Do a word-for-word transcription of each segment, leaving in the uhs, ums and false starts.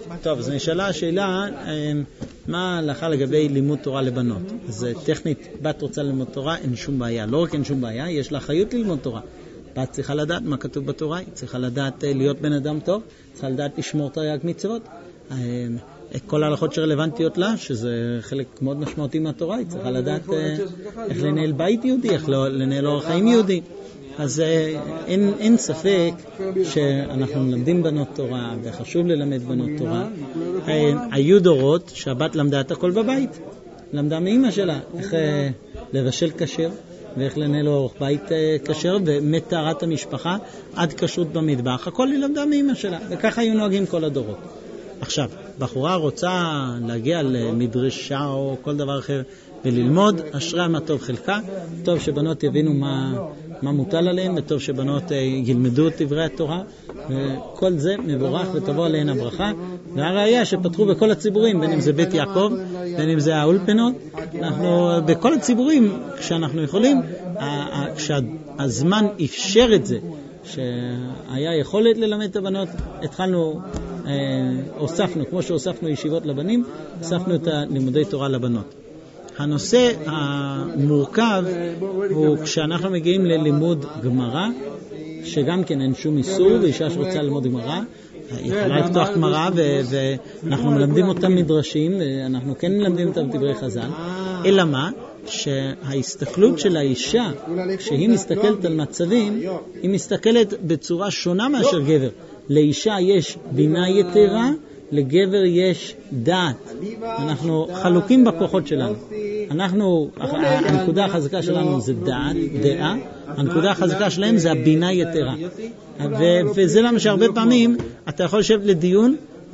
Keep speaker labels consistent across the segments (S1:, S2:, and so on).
S1: טוב, אז נשאלה השאלה, מה ההלכה לגבי לימוד תורה לבנות? אז טכנית, בת רוצה ללמוד תורה, אין שום בעיה. לא רק אין שום בעיה, יש לה אחריות ללמוד תורה. בת צריכה לדעת מה כתוב בתורה, היא צריכה לדעת להיות בן אדם טוב, צריכה לדעת לשמור תרי"ג מצוות. כל ההלכות שרלוונטיות לה, שזה חלק מאוד משמעותי מהתורה, היא צריכה לדעת איך לנהל בית יהודי, איך לנהל אורח חיים יהודי. אז אין, אין ספק שאנחנו מלמדים בנות תורה, וחשוב ללמד בנות תורה. היו דורות שהבת למדה את הכל בבית. למדה מאמא שלה, איך לבשל כשר, ואיך לנהל אורח בית כשר, ומטהרת המשפחה עד כשרות במטבח. הכל היא למדה מאמא שלה, וככה היו נוהגים כל הדורות. עכשיו, בחורה רוצה להגיע למדרשה או כל דבר אחר וללמוד, אשרי מה טוב חלקה. טוב שבנות יבינו מה, מה מוטל עליהם, וטוב שבנות ילמדו את דברי התורה, וכל זה מבורך ותבוא עליהן הברכה. והראיה שפתחו בכל הציבורים, בין אם זה בית יעקב, בין אם זה האולפנות, אנחנו בכל הציבורים, כשאנחנו יכולים, כשהזמן אפשר את זה, שהיה יכולת ללמד את הבנות, התחלנו, אה, הוספנו, כמו שהוספנו ישיבות לבנים, הוספנו את לימודי תורה לבנות. הנושא המורכב הוא כשאנחנו מגיעים ללימוד גמרא, שגם כן אין שום איסור, ואישה שרוצה ללמוד גמרא, היא יכולה לפתוח גמרא, ואנחנו מלמדים אותם מדרשים, ואנחנו כן מלמדים אותם דברי חז"ל, אלא מה? שההסתכלות של האישה, כשהיא מסתכלת על מצבים, היא מסתכלת בצורה שונה מאשר גבר. לאישה יש בינה יתרה, לגבר יש דעת. אנחנו חלוקים בכוחות שלנו. אנחנו, הנקודה החזקה שלנו זה דעת, דעה, הנקודה החזקה שלהם זה הבינה יתרה. וזה למה שהרבה פעמים אתה יכול לשבת לדיון,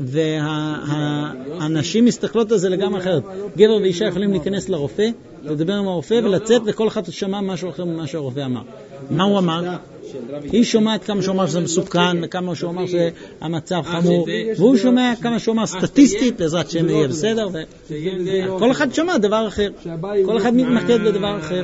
S1: והאנשים מסתכלות על זה לגמרי אחרת. גבר ואישה יכולים להיכנס לרופא, לדבר עם הרופא ולצאת, וכל אחד שמע משהו אחר ממה שהרופא אמר. מה הוא אמר? היא שומעת כמה שהוא אמר שזה מסוכן, כמה שהוא אמר שהמצב חמור, והוא שומע כמה שהוא אמר סטטיסטית, בעזרת שם יהיה בסדר, כל אחד שמע דבר אחר, כל אחד מתמקד בדבר אחר.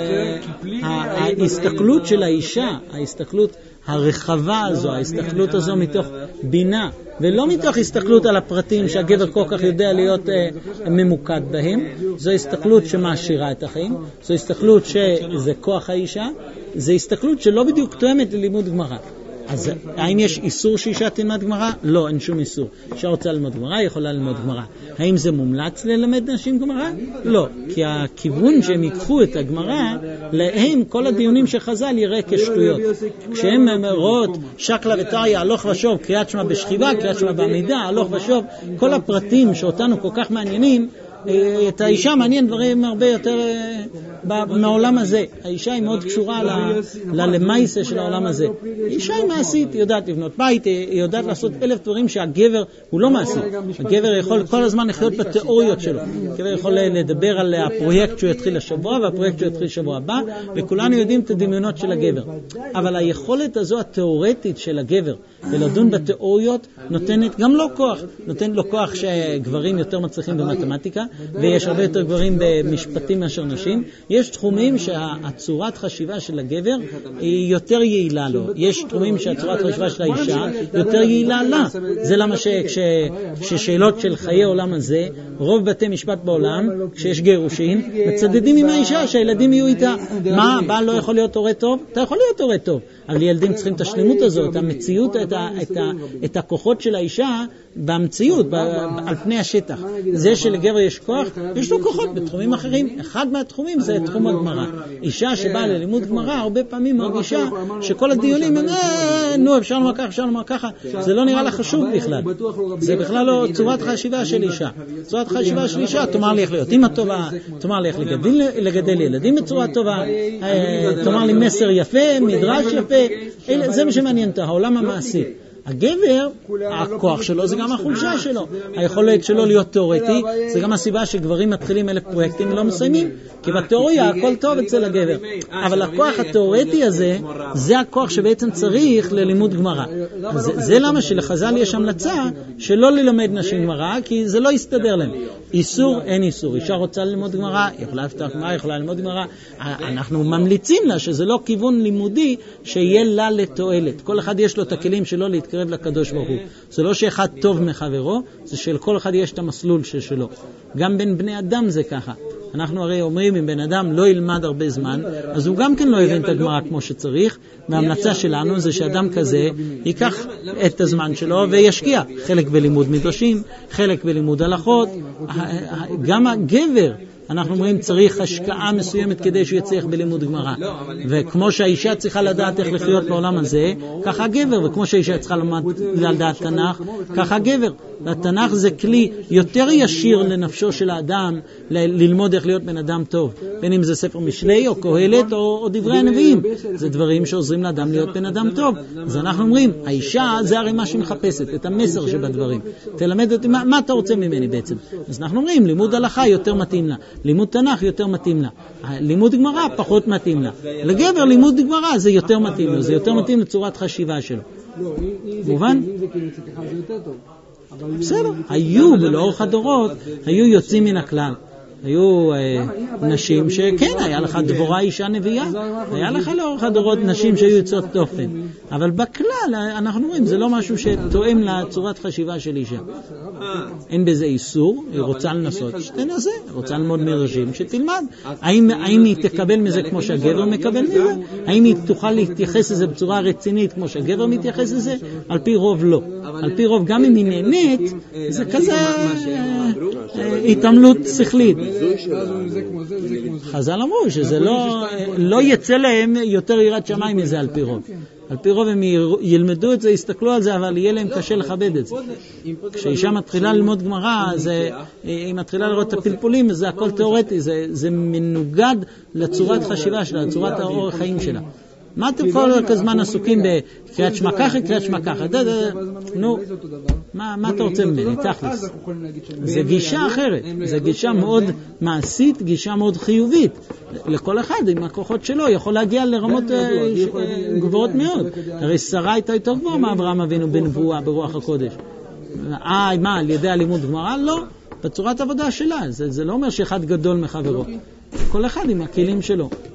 S1: ההסתכלות של האישה, ההסתכלות הרחבה הזו, ההסתכלות הזו מתוך בינה, ולא מתוך הסתכלות על הפרטים שהגבר כל כך יודע להיות uh, ממוקד בהם. זו הסתכלות שמעשירה את החיים, זו הסתכלות שזה כוח האישה, זו הסתכלות שלא בדיוק תואמת ללימוד גמרא. אז האם יש איסור שאישה תלמד גמרא? לא, אין שום איסור. אישה רוצה ללמוד גמרא, יכולה ללמוד גמרא. האם זה מומלץ ללמד נשים גמרא? לא, כי הכיוון שהם ייקחו את הגמרא, להם כל הדיונים שחז"ל יראה כשטויות. כשהם רואות שקלה וטריה, הלוך ושוב, קריאת שמע בשכיבה, קריאת שמע בעמידה, הלוך ושוב, כל הפרטים שאותנו כל כך מעניינים, את האישה מעניין דברים הרבה יותר מהעולם הזה. האישה היא מאוד קשורה ללמייסה של העולם הזה. אישה היא מעשית, היא יודעת לבנות בית, היא יודעת לעשות אלף דברים שהגבר הוא לא מעשי. הגבר יכול כל הזמן לחיות בתיאוריות שלו. הגבר יכול לדבר על הפרויקט שהוא יתחיל לשבוע, והפרויקט שהוא יתחיל לשבוע הבא, וכולנו יודעים את הדמיונות של הגבר. אבל היכולת הזו התיאורטית של הגבר ולדון בתיאוריות נותנת גם לא כוח. נותנת לו כוח שגברים יותר מצליחים במתמטיקה, ויש הרבה יותר גברים במשפטים מאשר נשים. יש תחומים שהצורת חשיבה של הגבר היא יותר יעילה לו. יש תחומים שהצורת חשיבה של האישה יותר יעילה לה. זה למה ששאלות של חיי העולם הזה, רוב בתי משפט בעולם, כשיש גירושים, מצדדים עם האישה שהילדים יהיו איתה. מה, הבעל לא יכול להיות הורה טוב? אתה יכול להיות הורה טוב, אבל ילדים צריכים את השלמות הזו, את המציאות, את, ה, את, ה, את הכוחות של האישה במציאות, ב, על פני השטח. זה שלגבר יש כוח, יש לו כוחות בתחומים אחרים. אחד מהתחומים זה תחום הגמרא. אישה שבאה ללימוד גמרא הרבה פעמים מרגישה שכל הדיונים הם, אה, נו, אפשר לומר ככה, אפשר לומר ככה. זה לא נראה לה חשוב בכלל. זה בכלל לא צורת חשיבה של אישה. צורת חשיבה של אישה, תאמר לי איך להיות אמא טובה, תאמר לי איך לגדל, לגדל ילדים בצורה טובה, תאמר לי מסר יפה, מדרש יפה. זה מה שמעניין אותה, העולם המעשי. הגבר, הכוח שלו זה גם החולשה שלו. היכולת שלו להיות תיאורטי, זה גם הסיבה שגברים מתחילים אלף פרויקטים ולא מסיימים, כי בתיאוריה הכל טוב אצל הגבר. אבל הכוח התיאורטי הזה, זה הכוח שבעצם צריך ללימוד גמרא. זה, זה למה שלחז"ל יש המלצה שלא ללמד נשים גמרא, כי זה לא יסתדר להם. איסור, אין איסור. אישה רוצה ללמוד גמרא, יכולה לפתוח גמרא, יכולה ללמוד גמרא. אנחנו ממליצים לה שזה לא כיוון לימודי שיהיה לה לתועלת. כל אחד יש לו את הכלים שלו להתקרב לקדוש ברוך הוא. זה לא שאחד טוב מחברו, זה שלכל אחד יש את המסלול שלו. גם בין בני אדם זה ככה. אנחנו הרי אומרים, אם בן אדם לא ילמד הרבה זמן, אז הוא גם כן לא יבין את הגמרא כמו שצריך, וההמלצה שלנו זה שאדם כזה ייקח את הזמן שלו וישקיע חלק בלימוד מדרשים, חלק בלימוד הלכות. גם הגבר, אנחנו אומרים, צריך השקעה מסוימת כדי שהוא יצליח בלימוד גמרא. וכמו שהאישה צריכה לדעת איך לחיות בעולם הזה, ככה הגבר, וכמו שהאישה צריכה לדעת תנ"ך, ככה הגבר. התנ"ך זה כלי יותר ישיר לנפשו של האדם, ללמוד איך להיות בן אדם טוב. בין אם זה ספר משלי או קהלת או, או דברי הנביאים. זה דברים שעוזרים לאדם להיות בן אדם טוב. אז אנחנו אומרים, האישה זה הרי מה שהיא מחפשת, את המסר שבדברים. תלמד אותי, מה, מה אתה רוצה ממני בעצם? אז אנחנו אומרים, לימוד הלכה יותר מתאים לה. לימוד תנ"ך יותר מתאים לה. לימוד גמרא פחות מתאים לה. לגבר לימוד גמרא זה יותר מתאים לו, זה יותר מתאים לצורת חשיבה שלו. מובן? בסדר. היו לאורך הדורות, היו יוצאים מן הכלל. היו אה, נשים שכן, היה לך דבורה אישה נביאה, היה לך לאורך הדורות נשים שהיו יוצאות תופן. אבל בכלל, אנחנו רואים, זה לא משהו שתואם לצורת חשיבה של אישה. אין בזה איסור, היא רוצה לנסות, שתנסה, רוצה ללמוד מדרשים, שתלמד. האם, האם היא תקבל מזה כמו שהגבר מקבל מזה? האם היא תוכל להתייחס לזה בצורה רצינית כמו שהגבר מתייחס לזה? על פי רוב לא. על פי רוב, גם אם היא נהנית, זה כזה התעמלות שכלית. חז"ל אמרו שזה לא, לא יצא להם יותר יראת שמיים מזה על פי רוב. על פי רוב הם ילמדו את זה, יסתכלו על זה, אבל יהיה להם קשה לכבד את זה. כשאישה מתחילה ללמוד גמרא, היא מתחילה לראות את הפלפולים, זה הכל תיאורטי, זה, זה מנוגד לצורת חשיבה שלה, לצורת האורח חיים שלה. מה אתם כל הזמן עסוקים בקריאת שמע ככה, קריאת שמע ככה? נו, מה אתה רוצה ממני? תכלס. זה גישה אחרת, זה גישה מאוד מעשית, גישה מאוד חיובית. לכל אחד עם הכוחות שלו יכול להגיע לרמות גבוהות מאוד. הרי שרה הייתה יותר גבוהה מאברהם אבינו בנבואה, ברוח הקודש. אה, מה, על ידי הלימוד גמרא? לא, בצורת עבודה שלה. זה לא אומר שאחד גדול מחברו. כל אחד עם הכלים שלו.